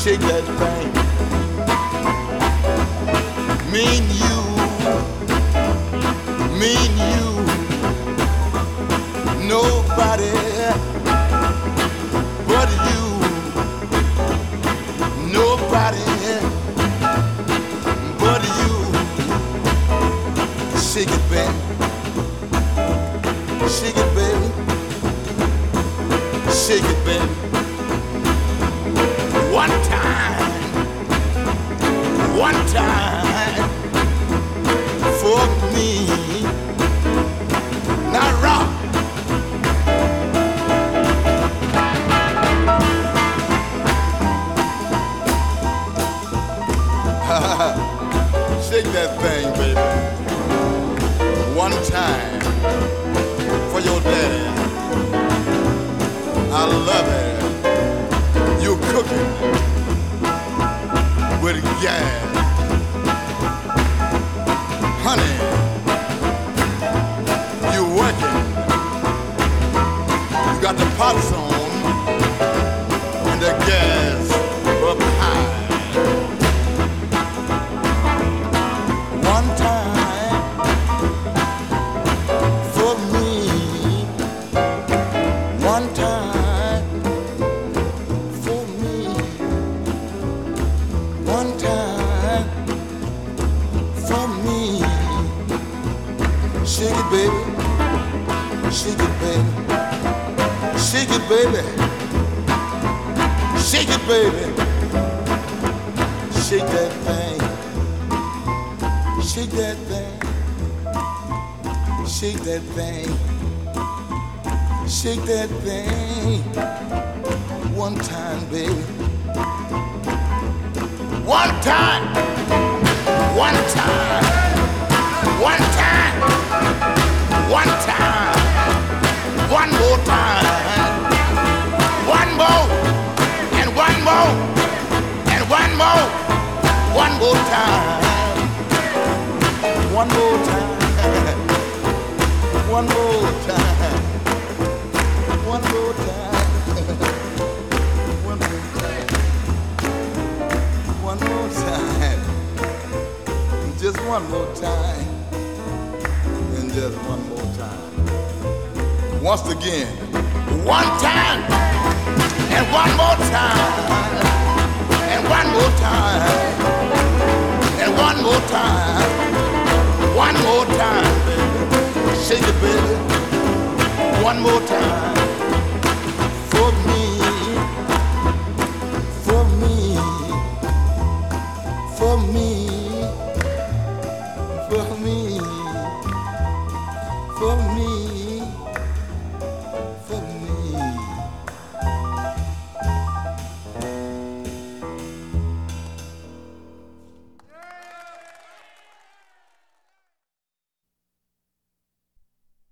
shake that thing. Me and you, me and you, nobody but you, nobody but you. Shake it, baby, shake it, baby, shake it, baby. One time for me. Now rock. Shake that thing, baby. One time for your daddy. I love it. You're cooking with gas. Honey, you're working. You got the pots on and the gas up high. One time for me. One time for me. One time for me. Shake it, baby. Shake it, baby. Shake it, baby. Shake it, baby. Shake that thing. Shake that thing. Shake that thing. Shake that thing. One time, baby. One time. One time. One time. One time. One more time. One more. And one more. And one more. One more time. One more time. One more time. One more time. One more time. One more time. Just one more time. And just one more time. Once again. One time. And one more time.